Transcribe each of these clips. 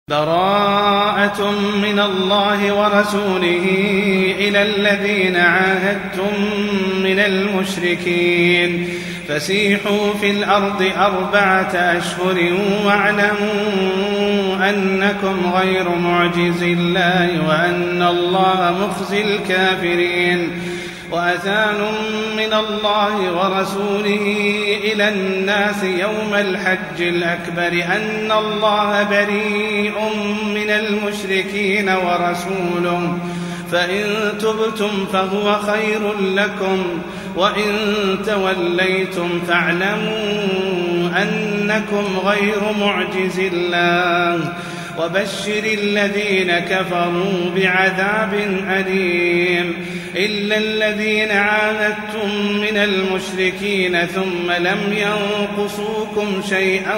براءة من الله ورسوله إلى الذين عاهدتم من المشركين فسيحوا في الأرض 4 أشهر واعلموا أنكم غير معجز الله وأن الله مخزي الكافرين. وأذان من الله ورسوله إلى الناس يوم الحج الأكبر أن الله بريء من المشركين ورسوله فإن تبتم فهو خير لكم وإن توليتم فاعلموا أنكم غير معجز الله وبشر الذين كفروا بعذاب أليم. إلا الذين عاهدتم من المشركين ثم لم ينقصوكم شيئا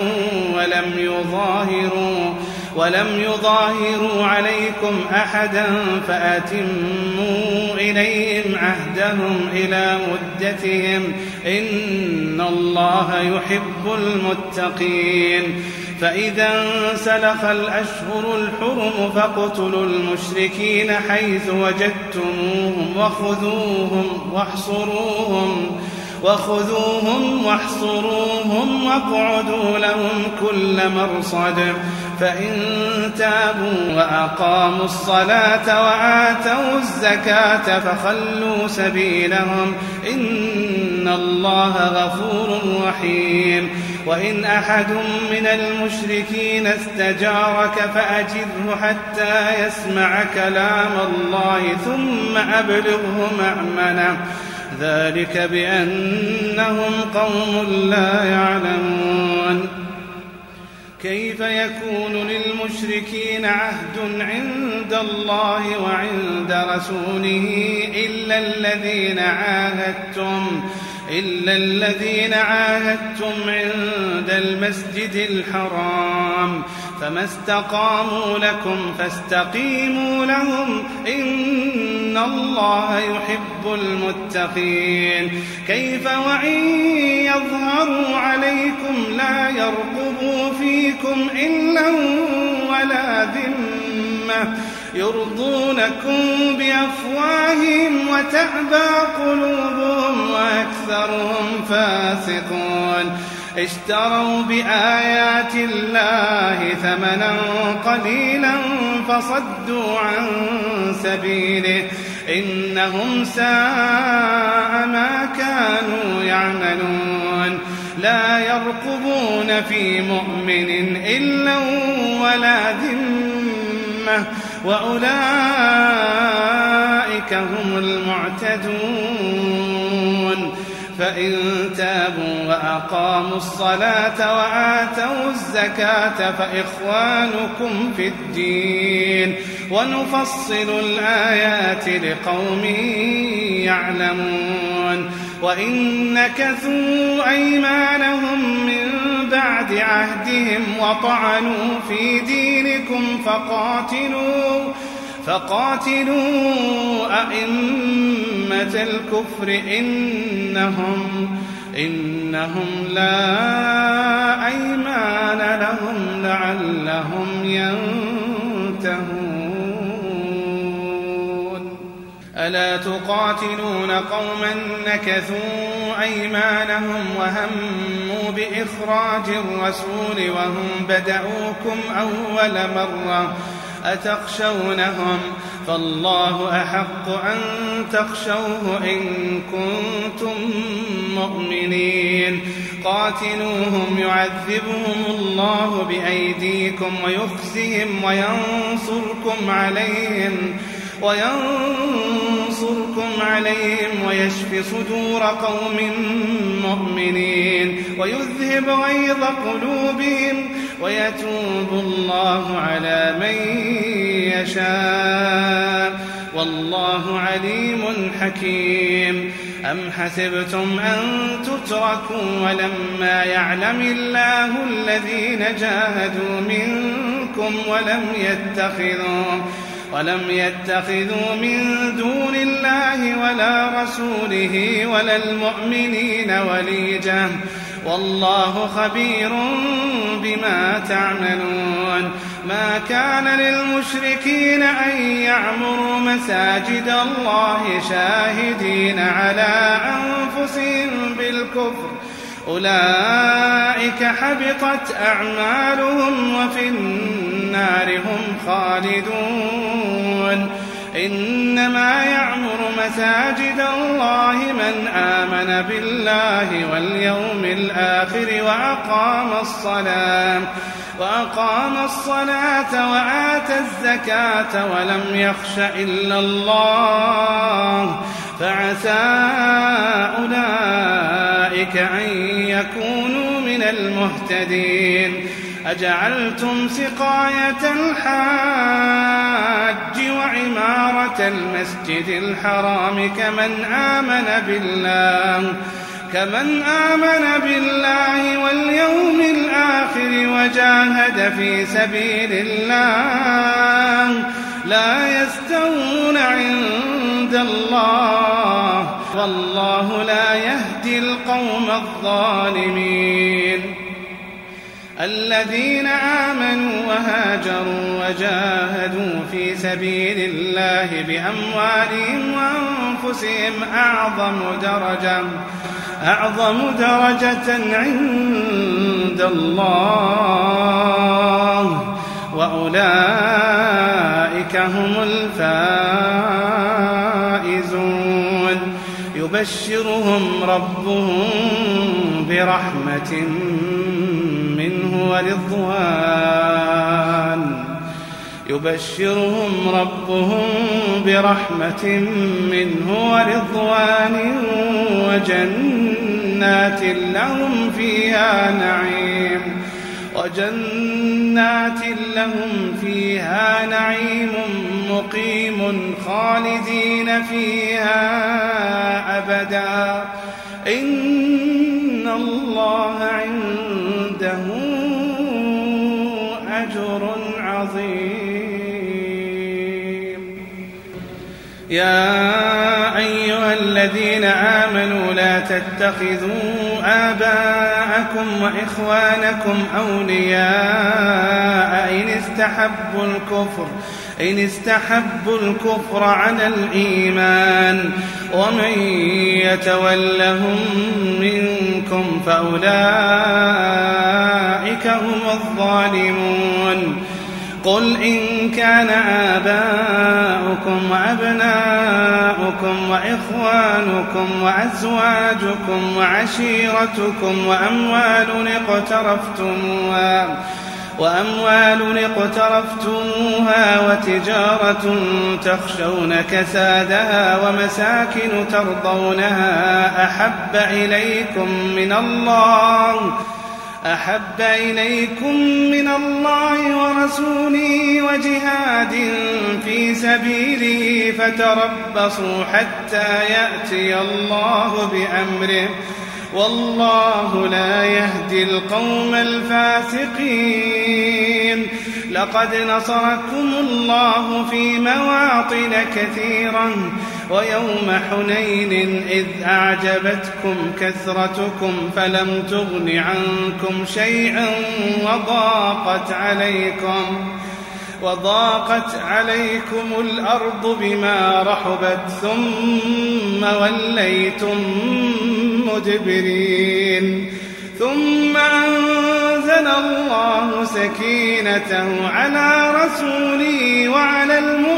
ولم يظاهروا عليكم أحدا فأتموا إليهم عهدهم إلى مدتهم إن الله يحب المتقين. فإذا انسلخ الأشهر الحرم فاقتلوا المشركين حيث وجدتموهم وخذوهم واحصروهم واقعدوا لهم كل مرصد. فإن تابوا وأقاموا الصلاة وآتوا الزكاة فخلوا سبيلهم إن الله غفور رحيم. وإن أحد من المشركين استجارك فأجره حتى يسمع كلام الله ثم أبلغه مأمنه ذلك بأنهم قوم لا يعلمون. كيف يكون للمشركين عهد عند الله وعند رسوله إلا الذين عاهدتم عند المسجد الحرام فما استقاموا لكم فاستقيموا لهم إن الله يحب المتقين. كيف وإن يظهروا عليكم لا يرقبوا فيكم إلا ولا ذمة يرضونكم بأفواههم وتأبى قلوبهم وأكثرهم فاسقون. اشتروا بآيات الله ثمنا قليلا فصدوا عن سبيله إنهم ساء ما كانوا يعملون. لا يرقبون في مؤمن إلا ولا ذمة وأولئك هم المعتدون. فإن تابوا وأقاموا الصلاة وآتوا الزكاة فإخوانكم في الدين ونفصل الآيات لقوم يعلمون. وإن نكثوا أيمانهم من بعد عهدهم وطعنوا في دينكم فقاتلوا أئمة الكفر إنهم لا أيمان لهم لعلهم ينتهون. ألا تقاتلون قوما نكثوا أيمانهم وهموا بإخراج الرسول وهم بدأوكم أول مرة أتخشونهم فالله أحق أن تخشوه إن كنتم مؤمنين. قاتلوهم يعذبهم الله بأيديكم ويخزهم وينصركم عليهم ويشفي صدور قوم مؤمنين ويذهب غيظ قلوبهم ويتوب الله على من يشاء والله عليم حكيم. أم حسبتم أن تتركوا ولما يعلم الله الذين جاهدوا منكم ولم يتخذوا من دون الله ولا رسوله ولا المؤمنين وليجة والله خبير بما تعملون. ما كان للمشركين أن يعمروا مساجد الله شاهدين على أنفسهم بالكفر، أولئك حبطت أعمالهم وفي النار هم خالدون. إنما يعمر مساجد الله من آمن بالله واليوم الآخر وأقام الصلاة وآتى الزكاة ولم يخش إلا الله، فعسى أولئك أن يكونوا من المهتدين. أجعلتم سقاية الحاج وعمارة المسجد الحرام كمن آمن بالله واليوم الآخر وجاهد في سبيل الله لا يستوون عند الله، والله لا يهدي القوم الظالمين. الذين آمنوا وهاجروا وجاهدوا في سبيل الله بأموالهم وأنفسهم أعظم درجة عند الله، وأولئك هم الفائزون. يبشرهم ربهم برحمة منه ورضوان وجنات لهم فيها نعيم مقيم خالدين فيها أبدا، إن الله عنده أجر عظيم. يا أيها الذين آمنوا لا تتخذوا آباءكم وإخوانكم أولياء إن استحبوا الكفر على الإيمان، ومن يتولهم منكم فأولئك هم الظالمون. قل إن كان آباؤكم وأبناؤكم وإخوانكم وأزواجكم وعشيرتكم وأموال اقترفتموها وتجارة تخشون كسادها ومساكن ترضونها أحب إليكم من الله ورسوله وجهاد في سبيله فتربصوا حتى يأتي الله بأمره، والله لا يهدي القوم الفاسقين. لقد نصركم الله في مواطن كثيرة ويوم حنين إذ أعجبتكم كثرتكم فلم تغن عنكم شيئا وضاقت عليكم الأرض بما رحبت ثم وليتم مدبرين. ثم أنزل الله سكينته على رسوله وعلى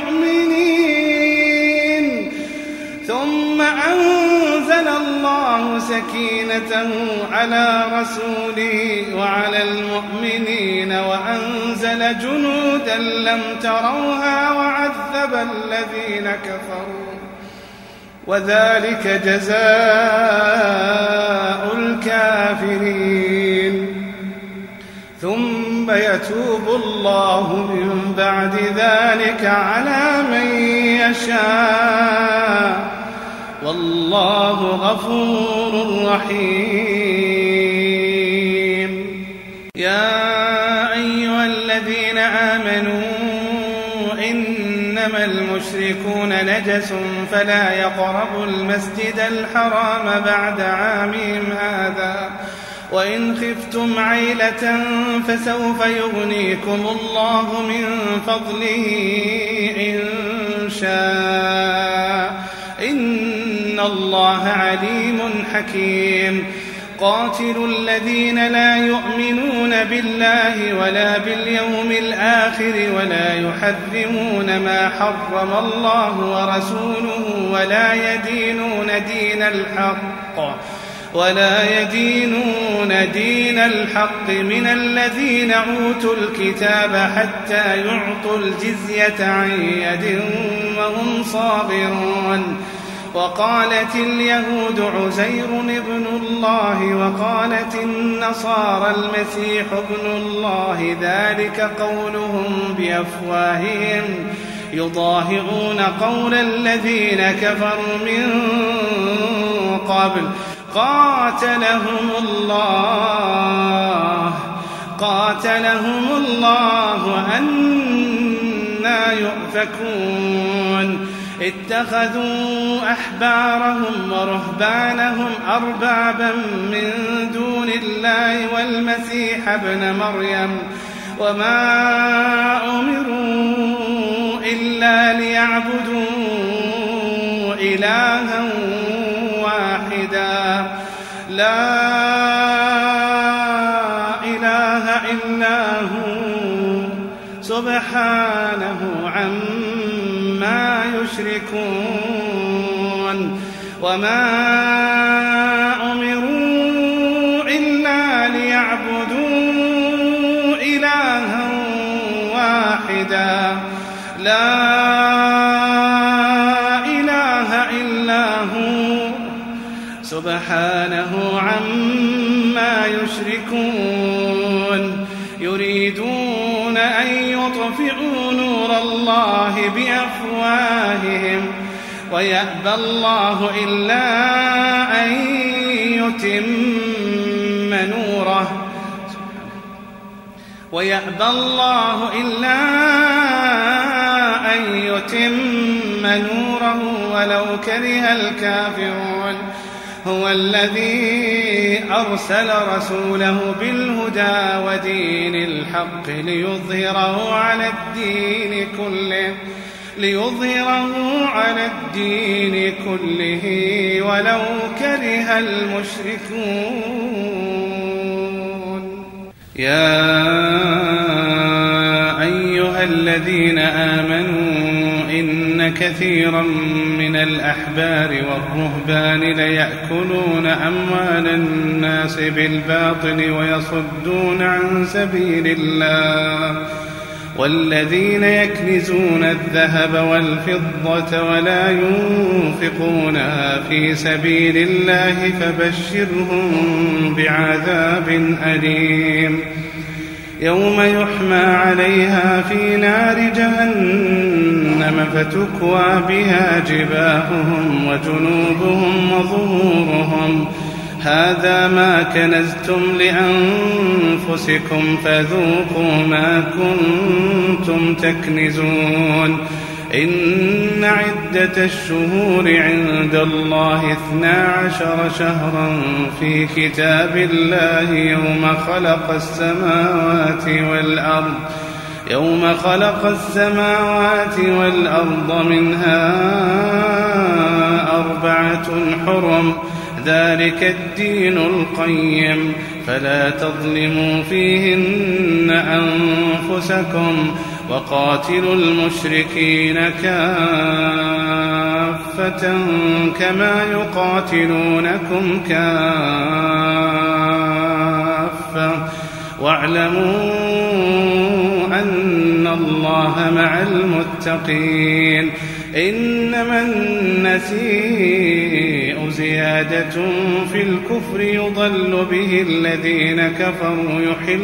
المؤمنين وأنزل جنودا لم تروها وعذب الذين كفروا، وذلك جزاء الكافرين. ثم يتوب الله من بعد ذلك على من يشاء، والله غفور رحيم. يا أيها الذين آمنوا إنما المشركون نجس فلا يقربوا المسجد الحرام بعد عامهم هذا، وإن خفتم عيلة فسوف يغنيكم الله من فضله إن شاء إن الله عليم حكيم قاتلوا الذين لا يؤمنون بالله ولا باليوم الآخر ولا يحرمون ما حرم الله ورسوله ولا يدينون دين الحق من الذين أوتوا الكتاب حتى يعطوا الجزية عن يد وهم صاغرون وقالت اليهود عزير ابن الله وقالت النصارى المسيح ابن الله ذلك قولهم بأفواههم يضاهئون قول الذين كفروا من قبل قاتلهم الله أنى يؤفكون اتخذوا أحبارهم ورهبانهم أربابا من دون الله والمسيح ابن مريم وما أمروا إلا ليعبدوا إلها واحدا لا إله إلا هو سبحانه عما يشركون وما أمروا إلا ليعبدوا إلها واحدا لا إله إلا هو سبحانه عما يشركون يريدون أن يطفئوا نور الله بأفواههم ويأبى الله إلا أن يتم نوره ولو كره الكافرون هو الذي أرسل رسوله بالهدى ودين الحق ليظهره على الدين كله ولو كره المشركون يا أيها الذين آمنوا إن كثيرا من الأحبار والرهبان ليأكلون أموال الناس بالباطل ويصدون عن سبيل الله والذين يكنزون الذهب والفضة ولا ينفقونها في سبيل الله فبشرهم بعذاب أليم يوم يحمى عليها في نار جهنم فتكوى بها جباههم وجنوبهم وظهورهم هذا ما كنزتم لأنفسكم فذوقوا ما كنتم تكنزون إن عدة الشهور عند الله 12 شهرا في كتاب الله يوم خلق السماوات والأرض منها 4 حرم ذلك الدين القيم فلا تظلموا فيهن أنفسكم وقاتلوا المشركين كافة كما يقاتلونكم كافة واعلموا أن الله مع المتقين إنما النسيء زيادة في الكفر يضل به الذين كفروا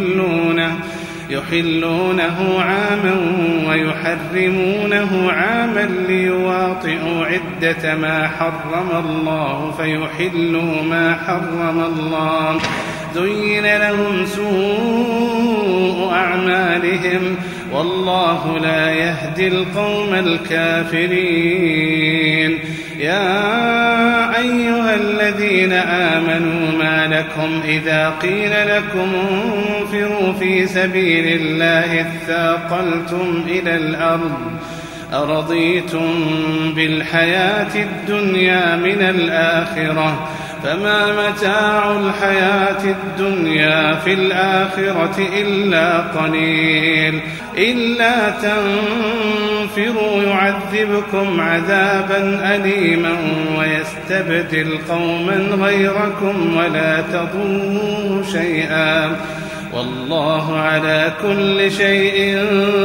يحلونه عاما ويحرمونه عاما ليواطئوا عدة ما حرم الله فيحلوا ما حرم الله زين لهم سوء أعمالهم والله لا يهدي القوم الكافرين. يا أيها الذين آمنوا ما لكم إذا قيل لكم انفروا في سبيل الله اثاقلتم إلى الأرض أرضيتم بالحياة الدنيا من الآخرة فما متاع الحياة الدنيا في الآخرة إلا قليل. إلا تنفروا يعذبكم عذابا أليما ويستبدل قوما غيركم ولا تضروه شيئا والله على كل شيء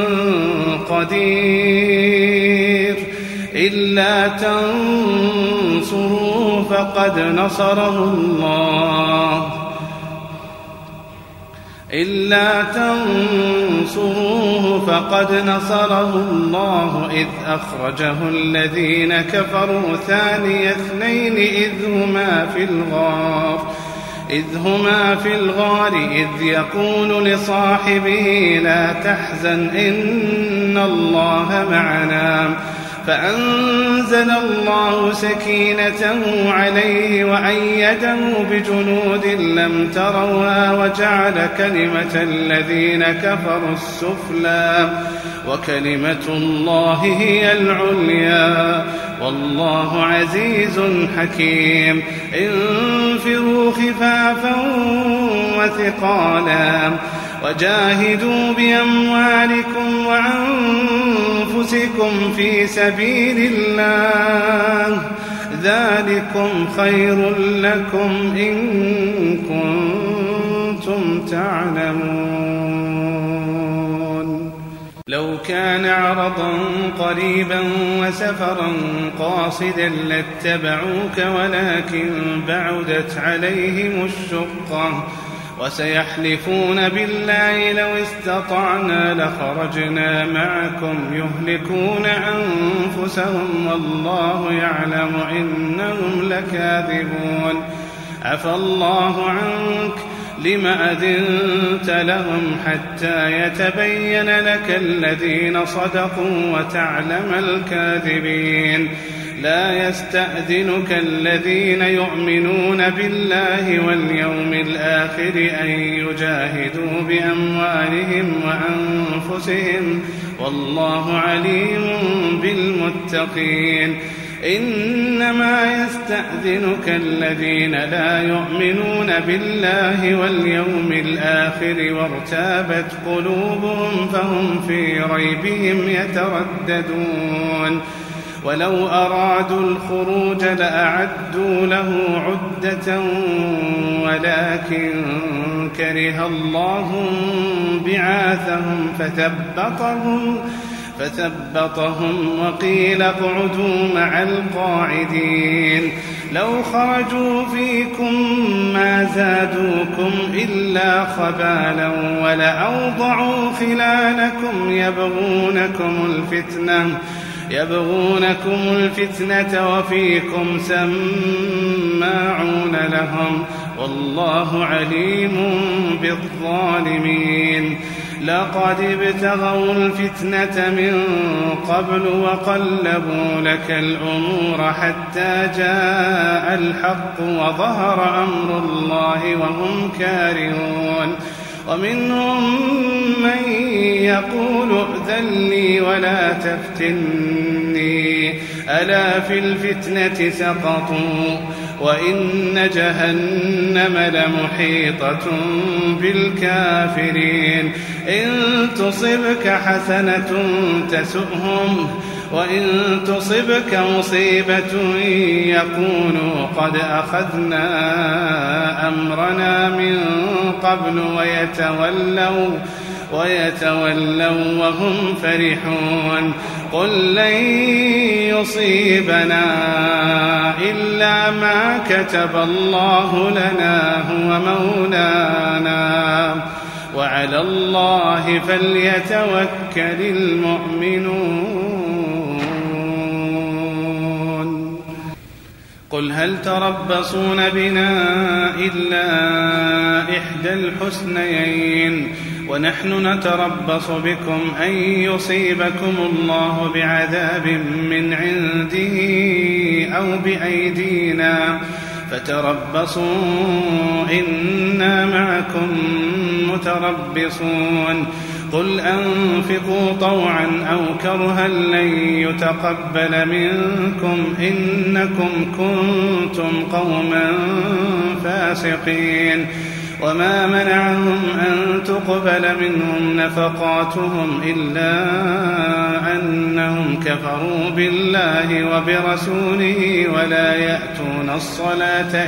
قدير. إلا تنصروه فقد نصره الله إذ أخرجه الذين كفروا ثاني اثنين إذ هما في الغار إذ يقول لصاحبه لا تحزن إن الله معنا فأنزل الله سكينته عليه وأيده بجنود لم تروها وجعل كلمة الذين كفروا السفلى وكلمة الله هي العليا والله عزيز حكيم. انفروا خفافا وثقالا وجاهدوا بأموالكم وأنفسكم في سبيل الله ذلكم خير لكم إن كنتم تعلمون. لو كان عرضا قريبا وسفرا قاصدا لاتبعوك ولكن بعدت عليهم الشقة وسيحلفون بالله لو استطعنا لخرجنا معكم يهلكون أنفسهم والله يعلم إنهم لكاذبون. عفى الله عنك لم أذنت لهم حتى يتبين لك الذين صدقوا وتعلم الكاذبين. لا يستأذنك الذين يؤمنون بالله واليوم الآخر أن يجاهدوا بأموالهم وأنفسهم والله عليم بالمتقين. إنما يستأذنك الذين لا يؤمنون بالله واليوم الآخر وارتابت قلوبهم فهم في ريبهم يترددون. ولو أرادوا الخروج لأعدوا له عدة ولكن كره الله بعاثهم فثبطهم وقيل اقعدوا مع القاعدين. لو خرجوا فيكم ما زادوكم إلا خبالا ولأوضعوا خلالكم يبغونكم الفتنة وفيكم سماعون لهم والله عليم بالظالمين. لقد ابتغوا الفتنة من قبل وقلبوا لك الأمور حتى جاء الحق وظهر أمر الله وهم كارهون. ومنهم من يقول ائذن لي ولا تفتني ألا في الفتنة سقطوا وإن جهنم لمحيطة بالكافرين. إن تصبك حسنة تسؤهم وإن تصبك مصيبة يقولوا قد أخذنا أمرنا من قبل ويتولوا وهم فرحون. قل لن يصيبنا إلا ما كتب الله لنا هو مولانا وعلى الله فليتوكل المؤمنون. قل هل تربصون بنا إلا إحدى الحسنيين ونحن نتربص بكم أن يصيبكم الله بعذاب من عنده أو بأيدينا فتربصوا إنا معكم متربصون قل أنفقوا طوعا أو كرها لن يتقبل منكم إنكم كنتم قوما فاسقين وما منعهم أن تقبل منهم نفقاتهم إلا أنهم كفروا بالله وبرسوله ولا يأتون الصلاة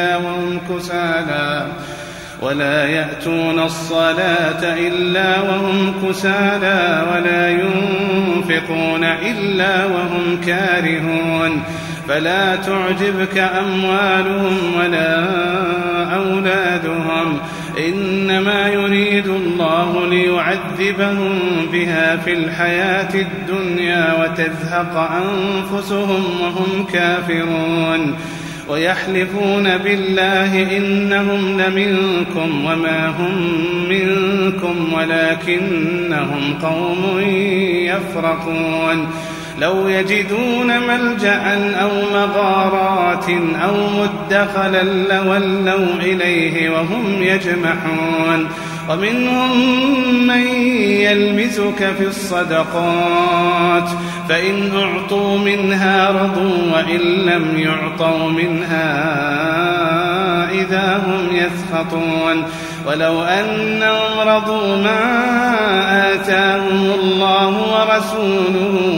إلا وهم كسالى ولا ينفقون إلا وهم كارهون فلا تعجبك أموالهم ولا أولادهم إنما يريد الله ليعذبهم بها في الحياة الدنيا وتزهق أنفسهم وهم كافرون ويحلفون بالله إنهم لمنكم وما هم منكم ولكنهم قوم يفرقون لو يجدون ملجأ أو مغارات أو مدخلا لولوا إليه وهم يجمحون ومنهم من يلمزك في الصدقات فإن أعطوا منها رضوا وإن لم يعطوا منها إذا هم يسخطون ولو أنهم رضوا ما آتاهم الله ورسوله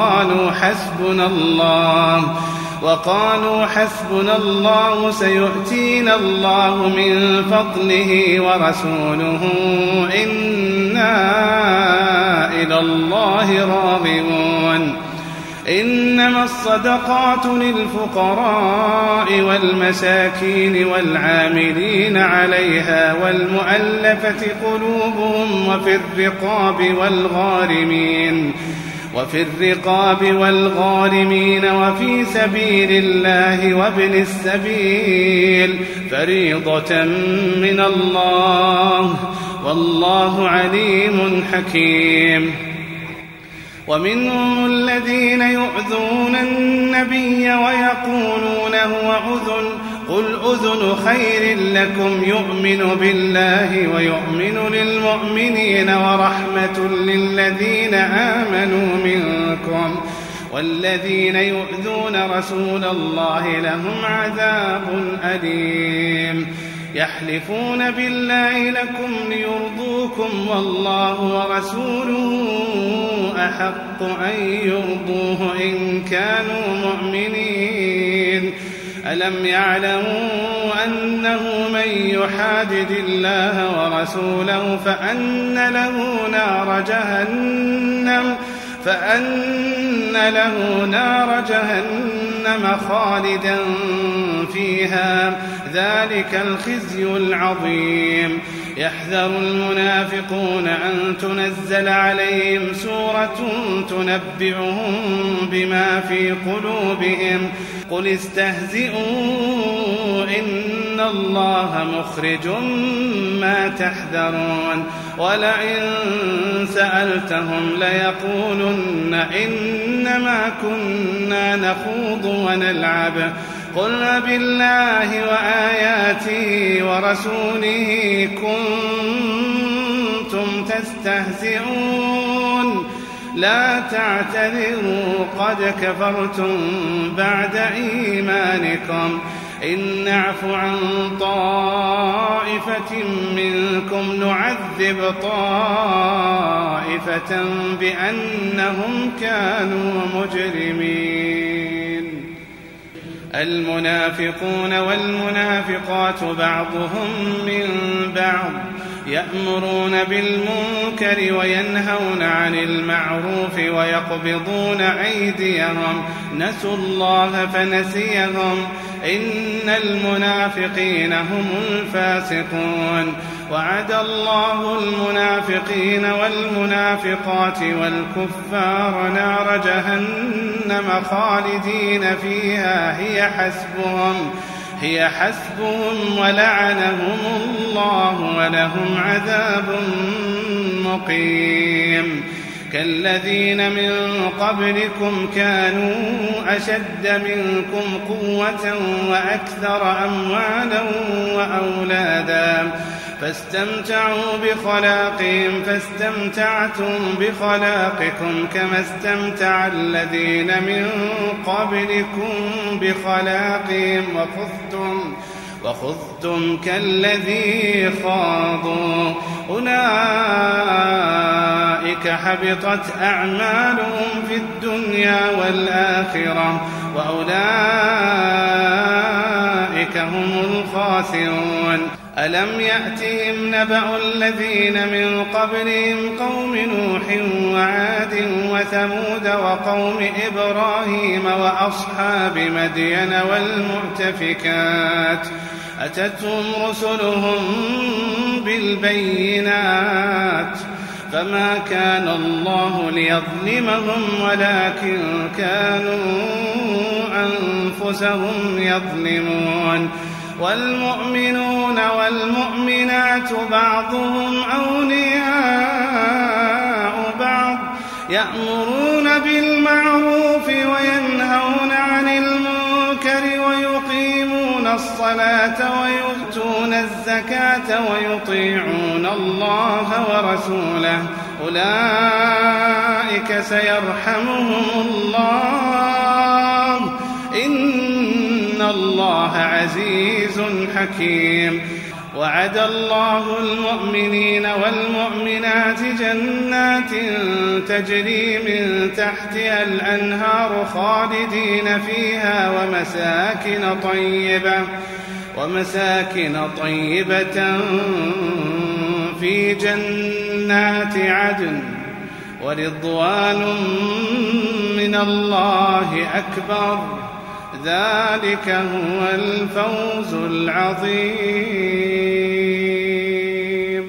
وقالوا حسبنا الله سيؤتينا الله من فضله ورسوله إنا إلى الله راغبون إنما الصدقات للفقراء والمساكين والعاملين عليها والمؤلفة قلوبهم وفي الرقاب والغارمين وفي سبيل الله وابن السبيل فريضة من الله والله عليم حكيم ومنهم الذين يؤذون النبي ويقولون هو أذن قل أذن خير لكم يؤمن بالله ويؤمن للمؤمنين ورحمة للذين آمنوا منكم والذين يؤذون رسول الله لهم عذاب أليم يحلفون بالله لكم ليرضوكم والله ورسوله أحق أن يرضوه إن كانوا مؤمنين ألم يعلموا أنه من يحادد الله ورسوله فأن له نار جهنم خالدا فيها ذلك الخزي العظيم يحذر المنافقون أن تنزل عليهم سورة تنبئهم بما في قلوبهم قل استهزئوا إن الله مخرج ما تحذرون ولئن سألتهم ليقولن إنما كنا نخوض ونلعب قل بالله وآياته ورسوله كنتم تستهزئون لا تعتذروا قد كفرتم بعد إيمانكم إن نعف عن طائفة منكم نعذب طائفة بأنهم كانوا مجرمين المنافقون والمنافقات بعضهم من بعض يأمرون بالمنكر وينهون عن المعروف ويقبضون أيديهم نسوا الله فنسيهم إن المنافقين هم الفاسقون وعد الله المنافقين والمنافقات والكفار نار جهنم خالدين فيها هي حسبهم هي حسبهم ولعنهم الله ولهم عذاب مقيم كالذين من قبلكم كانوا أشد منكم قوة وأكثر أموالا وأولادا فاستمتعوا بخلاقهم فاستمتعتم بخلاقكم كما استمتع الذين من قبلكم بخلاقهم وخذتم كالذي خاضوا أولئك حبطت أعمالهم في الدنيا والآخرة وأولئك هم الخاسرون ألم يأتهم نبأ الذين من قبلهم قوم نوح وعاد وثمود وقوم إبراهيم وأصحاب مدين والمؤتفكات أتتهم رسلهم بالبينات فما كان الله ليظلمهم ولكن كانوا أنفسهم يظلمون والمؤمنون والمؤمنات بعضهم أولياء بعض يأمرون بالمعروف وينهون عن المنكر ويقيمون الصلاة ويؤتون الزكاة ويطيعون الله ورسوله أولئك سيرحمهم الله إن الله عزيز حكيم وعد الله المؤمنين والمؤمنات جنات تجري من تحتها الأنهار خالدين فيها ومساكن طيبة في جنات عدن ورضوان من الله أكبر ذلك هو الفوز العظيم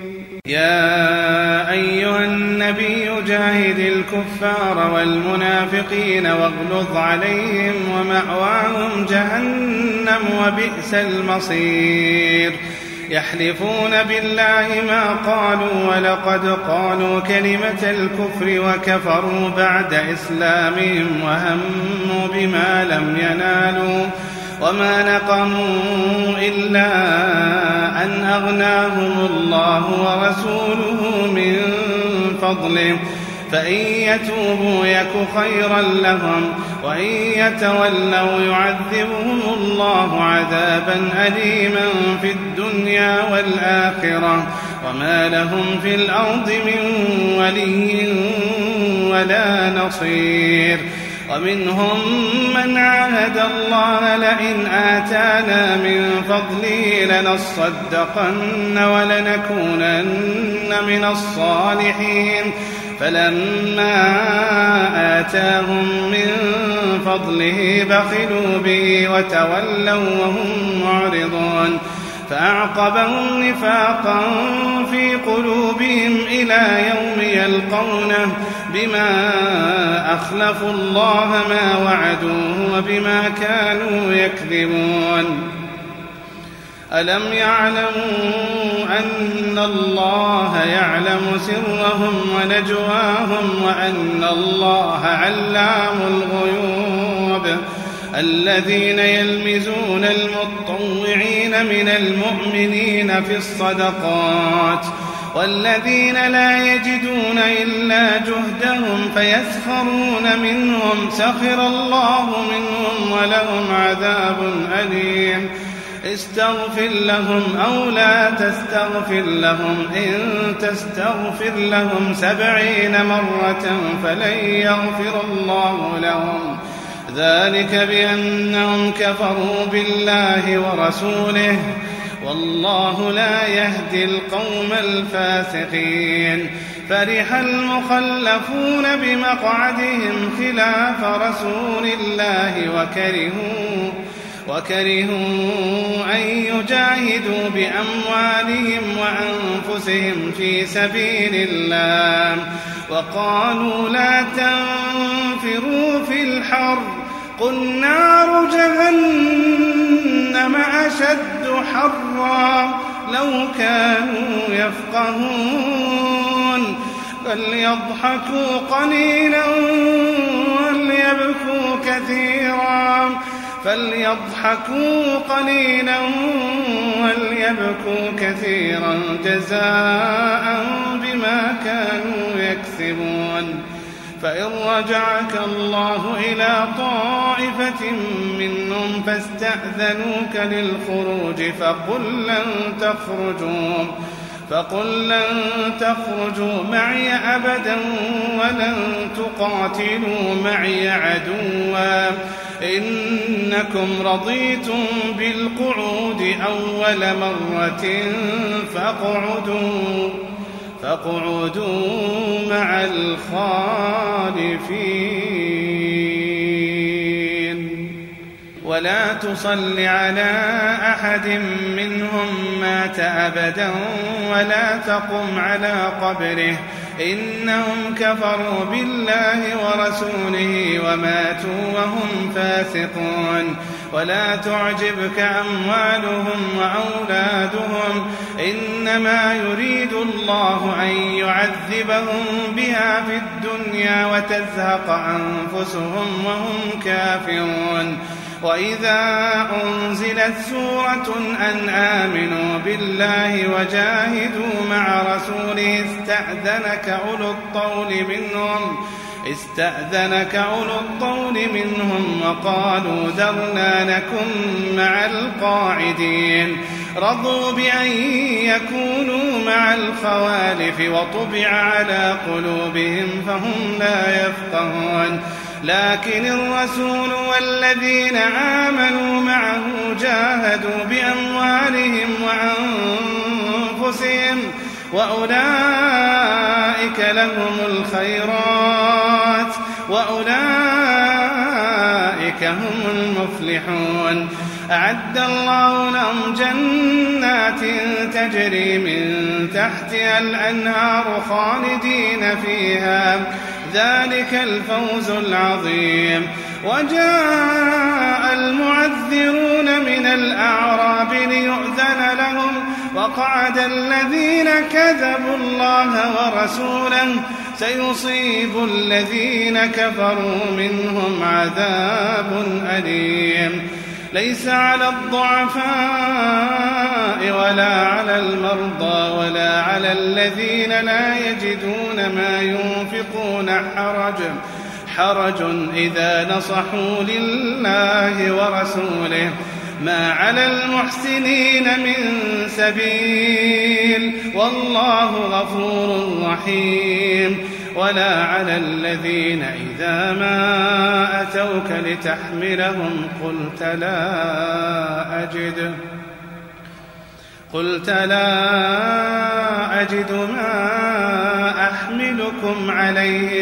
يا أيها النبي جاهد الكفار والمنافقين واغلظ عليهم ومأواهم جهنم وبئس المصير يحلفون بالله ما قالوا ولقد قالوا كلمة الكفر وكفروا بعد إسلامهم وهموا بما لم ينالوا وما نقموا إلا أن أغناهم الله ورسوله من فضله فإن يتوبوا يك خيرا لهم وإن يتولوا يعذبهم الله عذابا أليما في الدنيا والآخرة وما لهم في الأرض من ولي ولا نصير ومنهم من عاهد الله لئن آتانا من فضله لنصدقن ولنكونن من الصالحين فلما آتاهم من فضله بخلوا به وتولوا وهم معرضون فأعقبهم نفاقا في قلوبهم إلى يوم يلقونه بما أخلفوا الله ما وعدوه وبما كانوا يكذبون ألم يعلموا أن الله يعلم سرهم ونجواهم وأن الله علام الغيوب الذين يلمزون المطوعين من المؤمنين في الصدقات والذين لا يجدون إلا جهدهم فيسخرون منهم سخر الله منهم ولهم عذاب أليم استغفر لهم أو لا تستغفر لهم إن تستغفر لهم 70 مرة فلن يغفر الله لهم ذلك بأنهم كفروا بالله ورسوله والله لا يهدي القوم الفاسقين فرح المخلفون بمقعدهم خلاف رسول الله وكرهوا أن يجاهدوا بأموالهم وأنفسهم في سبيل الله وقالوا لا تنفروا في الحر قل نار جهنم أشد حرا لو كانوا يفقهون فليضحكوا قليلا وليبكوا كثيرا جزاء بما كانوا يكسبون. فإن رجعك الله إلى طائفة منهم فاستأذنوك للخروج فقل لن تخرجوا معي أبدا ولن تقاتلوا معي عدوا إنكم رضيتم بالقعود أول مرة فاقعدوا مع الخالفين. ولا تصل على أحد منهم مات أبدا ولا تقم على قبره إنهم كفروا بالله ورسوله وماتوا وهم فاسقون. ولا تعجبك أموالهم وأولادهم إنما يريد الله أن يعذبهم بها في الدنيا وتزهق أنفسهم وهم كافرون. وإذا أنزلت سورة أن آمنوا بالله وجاهدوا مع رسوله استأذنك أولو الطول منهم وقالوا ذرنا نكن مع القاعدين. رضوا بأن يكونوا مع الخوالف وطبع على قلوبهم فهم لا يفقهون. لكن الرسول والذين آمنوا معه جاهدوا بأموالهم وأنفسهم وأولئك لهم الخيرات وأولئك هم المفلحون. أعد الله لهم جنات تجري من تحتها الأنهار خالدين فيها ذلك الفوز العظيم. وجاء المعذرون من الأعراب ليؤذن لهم وقعد الذين كذبوا الله ورسوله سيصيب الذين كفروا منهم عذاب أليم. ليس على الضعفاء ولا على المرضى ولا على الذين لا يجدون ما ينفقون حرج إذا نصحوا لله ورسوله ما على المحسنين من سبيل والله غفور رحيم. ولا على الذين إذا ما أتوك لتحملهم قلت لا أجد ما أحملكم عليه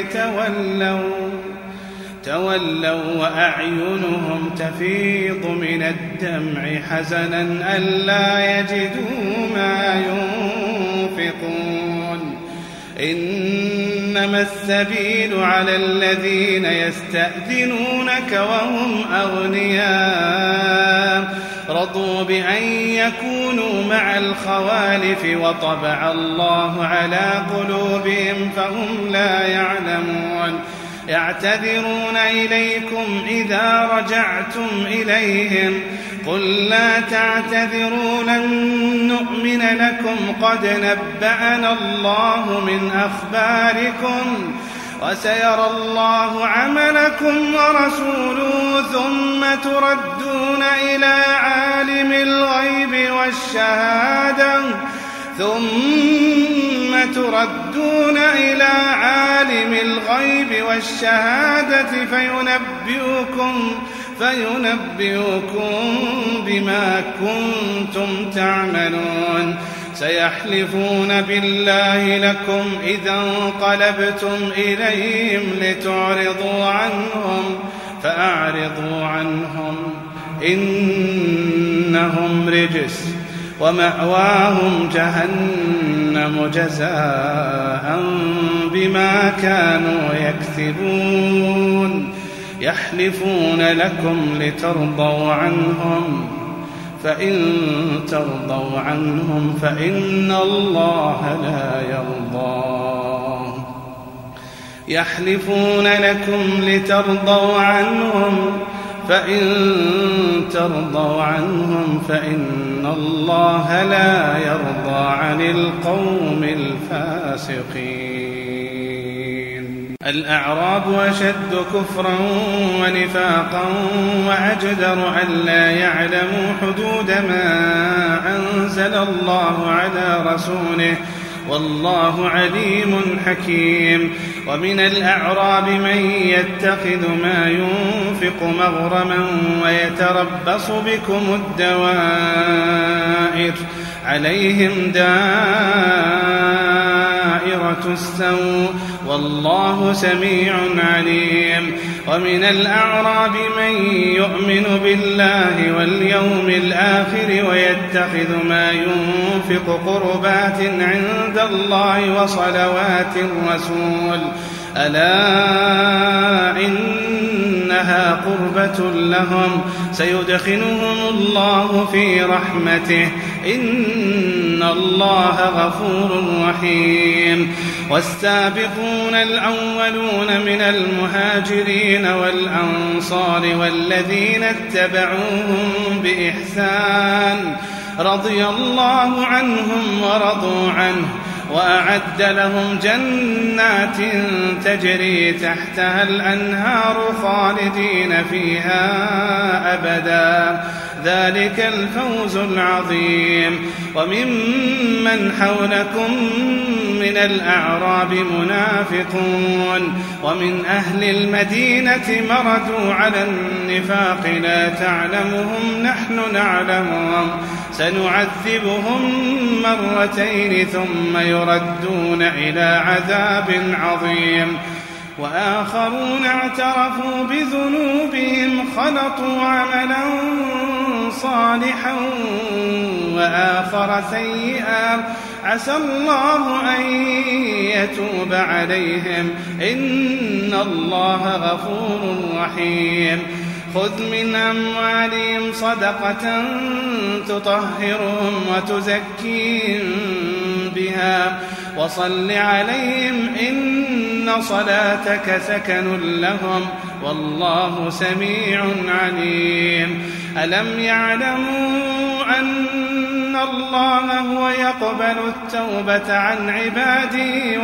تولوا وأعينهم تفيض من الدمع حزنا ألا يجدوا ما ينفقون. إنما السبيل على الذين يستأذنونك وهم أغنياء رضوا بأن يكونوا مع الخوالف وطبع الله على قلوبهم فهم لا يعلمون. يعتذرون إليكم إذا رجعتم إليهم قل لا تعتذروا لن نؤمن لكم قد نبأنا الله من أخباركم وسيرى الله عملكم ورسوله ثم تردون إلى عالم الغيب والشهادة فينبئكم بما كنتم تعملون. سيحلفون بالله لكم إذا انقلبتم إليهم لتعرضوا عنهم فأعرضوا عنهم إنهم رجس ومأواهم جهنم جزاء بما كانوا يكسبون. يحلفون لكم لترضوا عنهم فإن ترضوا عنهم فإن الله لا يرضى. يحلفون لكم لترضوا عنهم فإن ترضوا عنهم فإن الله لا يرضى عن القوم الفاسقين. الأعراب أشد كفرا ونفاقا وأجدر ألا يعلموا حدود ما أنزل الله على رسوله والله عليم حكيم. ومن الأعراب من يتخذ ما ينفق مغرما ويتربص بكم الدوائر عليهم دائرة السوء والله سميع عليم. ومن الأعراب من يؤمن بالله واليوم الآخر ويتخذ ما ينفق قربات عند الله وصلوات الرسول ألا إنها قربة لهم سيدخلهم الله في رحمته إن الله غفور رحيم. والسابقون الأولون من المهاجرين والأنصار والذين اتبعوهم بإحسان رضي الله عنهم ورضوا عنه وأعد لهم جنات تجري تحتها الأنهار خالدين فيها أبدا ذلك الفوز العظيم. وممن حولكم من الأعراب منافقون ومن أهل المدينة مردوا على النفاق لا تعلمهم نحن نعلمهم سنعذبهم مرتين ثم يردون إلى عذاب عظيم. وآخرون اعترفوا بذنوبهم خلطوا عملا صالحا وآخر سيئا عسى الله أن يتوب عليهم إن الله غفور رحيم. خذ من أموالهم صدقة تطهرهم وتزكيهم بها وصل عليهم إن صلاتك سكن لهم والله سميع عليم. ألم يعلموا أن الله هو يقبل التوبة عن عباده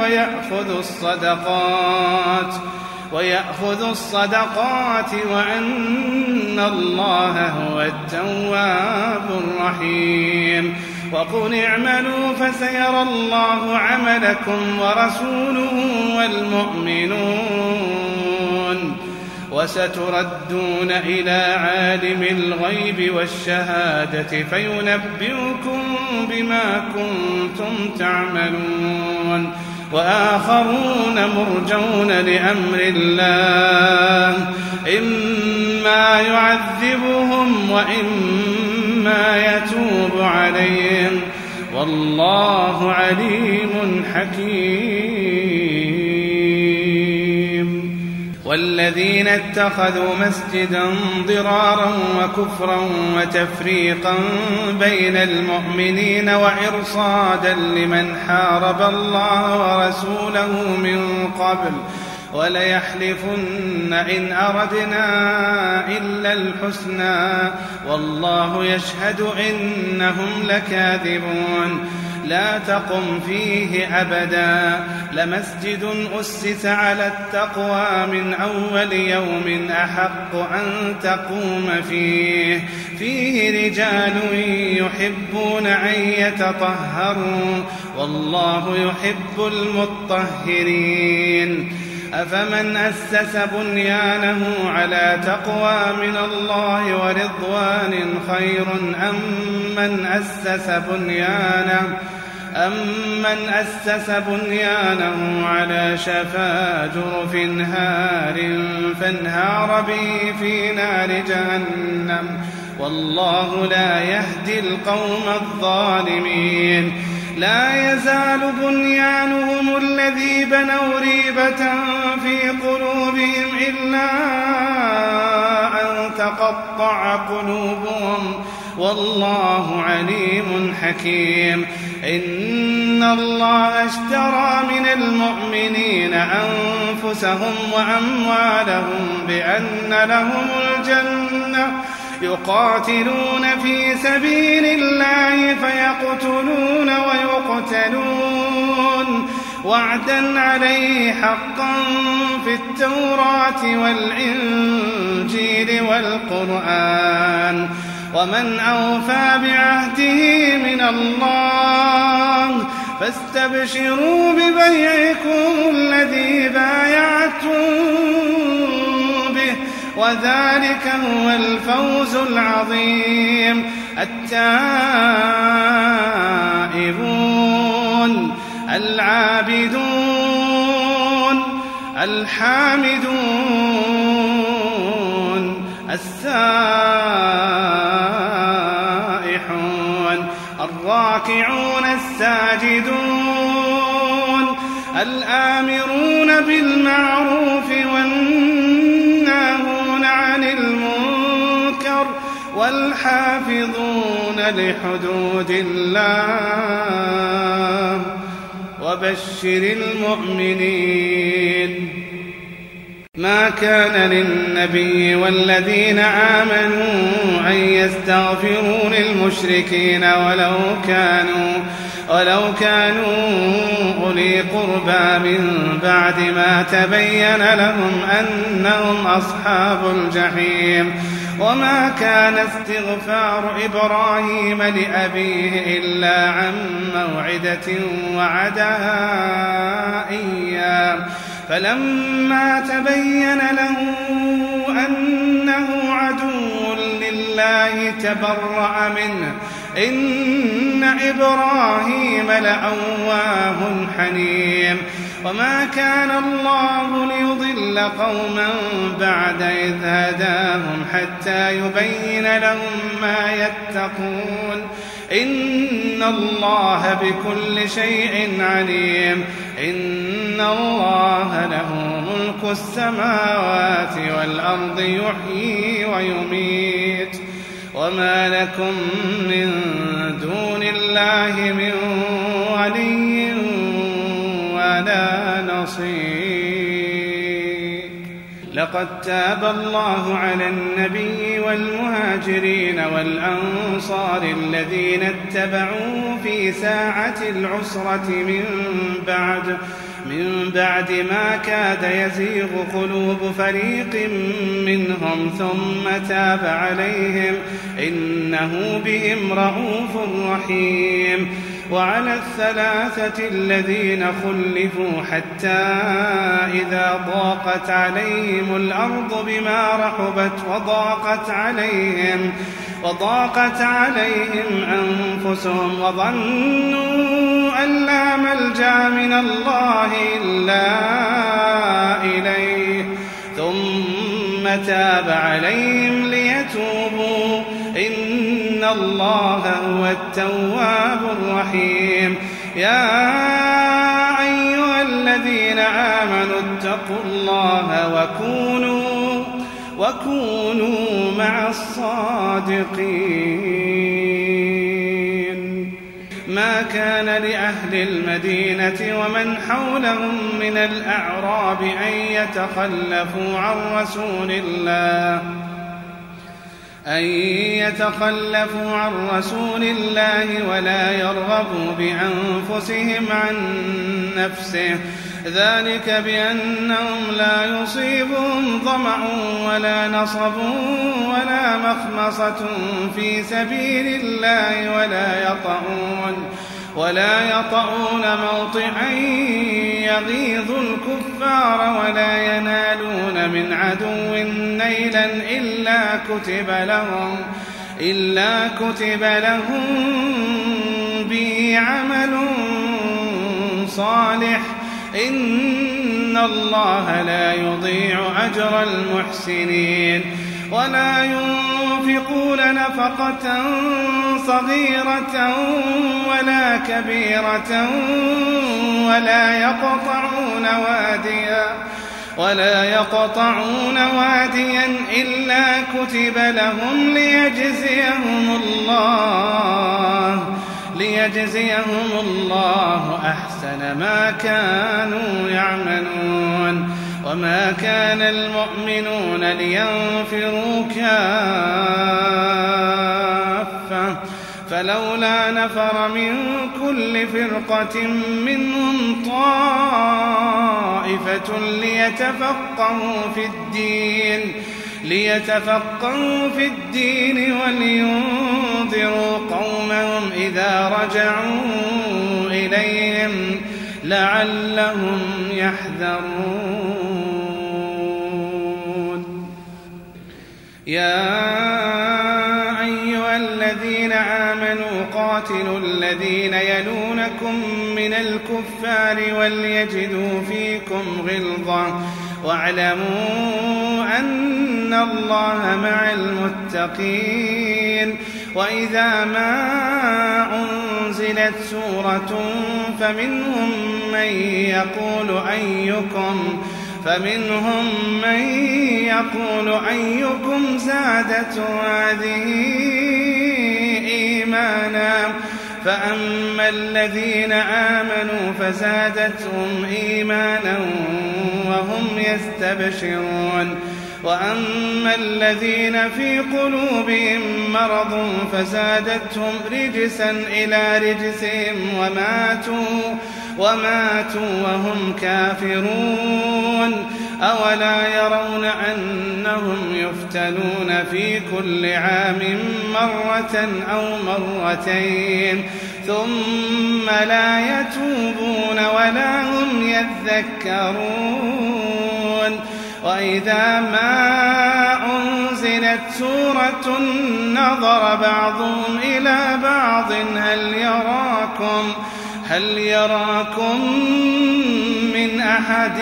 ويأخذ الصدقات وأن الله هو التواب الرحيم. وقل اعملوا فسيرى الله عملكم ورسوله والمؤمنون وستردون إلى عالم الغيب والشهادة فينبئكم بما كنتم تعملون. وآخرون مرجون لأمر الله إما يعذبهم وإما يتوب عليهم والله عليم حكيم. والذين اتخذوا مسجدا ضرارا وكفرا وتفريقا بين المؤمنين وإرصادا لمن حارب الله ورسوله من قبل وليحلفن إن أردنا إلا الحسنى والله يشهد إنهم لكاذبون. لا تقم فيه أبدا لمسجد أسس على التقوى من أول يوم أحق أن تقوم فيه رجال يحبون أن يتطهروا والله يحب المطهرين. أفمن أسس بنيانه على تقوى من الله ورضوان خير أم من أسس بنيانه على شفا جرف هار فانهار به في نار جهنم والله لا يهدي القوم الظالمين. لا يزال بنيانهم الذي بنوا ريبة في قلوبهم إلا أن تقطع قلوبهم والله عليم حكيم. إن الله اشترى من المؤمنين أنفسهم وأموالهم بأن لهم الجنة يقاتلون في سبيل الله فيقتلون ويقتلون وعدا عليه حقا في التوراة والإنجيل والقرآن ومن أوفى بعهده من الله فاستبشروا ببيعكم الذي بايعتم به وذلك هو الفوز العظيم. التائبون العابدون الحامدون السائحون الراكعون الساجدون الآمرون بالمعروف والناهون عن المنكر والحافظون لحدود الله وبشر المؤمنين. ما كان للنبي والذين آمنوا أن يستغفروا للمشركين ولو كانوا أولي قربى من بعد ما تبين لهم أنهم أصحاب الجحيم. وما كان استغفار إبراهيم لأبيه إلا عن موعدة وعدها إياه فلما تبين له أنه عدو لله تبرأ منه إن إبراهيم لأواه حليم. وما كان الله ليضل قوما بعد إذ هداهم حتى يبين لهم ما يتقون إن الله بكل شيء عليم. إن الله له ملك السماوات والأرض يحيي ويميت وما لكم من دون الله من ولي ولا نصير. لقد تاب الله على النبي والمهاجرين والأنصار الذين اتبعوه في ساعة العسرة من بعد ما كاد يزيغ قلوب فريق منهم ثم تاب عليهم إنه بهم رءوف رحيم. وعلى الثلاثة الذين خلفوا حتى إذا ضاقت عليهم الأرض بما رحبت وضاقت عليهم أنفسهم وظنوا أن لا ملجأ من الله إلا إليه ثم تاب عليهم ليتوبوا إن الله هو التواب الرحيم. يا أيها الذين آمنوا اتقوا الله وكونوا مع الصادقين. ما كان لأهل المدينة ومن حولهم من الأعراب أن يتخلفوا عن رسول الله ولا يرغبوا بأنفسهم عن نفسه ذلك بأنهم لا يصيبهم ظمأ ولا نصب ولا مخمصة في سبيل الله ولا يطؤون موطئا يغيظ الكفار ولا ينالون من عدو نيلا إلا كتب لهم به عمل صالح إن الله لا يضيع أجر المحسنين. ولا ينفقون نفقة صغيرة ولا كبيرة ولا يقطعون واديا إلا كتب لهم ليجزيهم الله أحسن ما كانوا يعملون. وما كان المؤمنون لينفروا كافة فلولا نفر من كل فرقة منهم طائفة ليتفقهوا في الدين ولينذروا قومهم إذا رجعوا إليهم لعلهم يحذرون. يا أيها الذين آمنوا قاتلوا الذين يلونكم من الكفار وليجدوا فيكم غلظة واعلموا أن الله مع المتقين. وإذا ما أنزلت سورة فمنهم من يقول أيكم زادته هذه إيمانا فأما الذين آمنوا فزادتهم إيمانا وهم يستبشرون وأما الذين في قلوبهم مرض فزادتهم رجسا إلى رجسهم وماتوا وهم كافرون. أولا يرون أنهم يفتنون في كل عام مرة أو مرتين ثم لا يتوبون ولا هم يذكرون. وإذا ما أنزلت سورة نظر بعضهم إلى بعض هل يراكم من أحد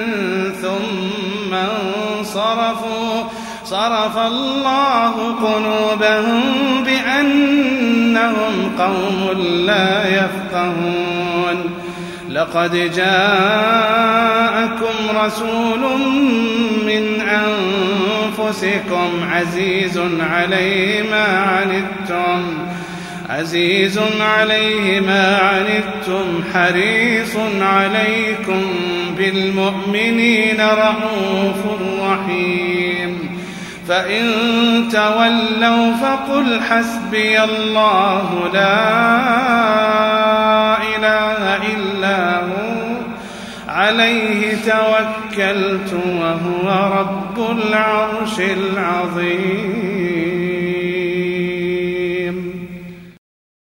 ثم انصرفوا صرف الله قلوبهم بأنهم قوم لا يفقهون. لقد جاءكم رسول من أنفسكم عزيز عليه ما عنتم حريص عليكم بالمؤمنين رءوف رحيم. فإن تولوا فقل حسبي الله لا إله إلا هو عليه توكلت وهو رب العرش العظيم.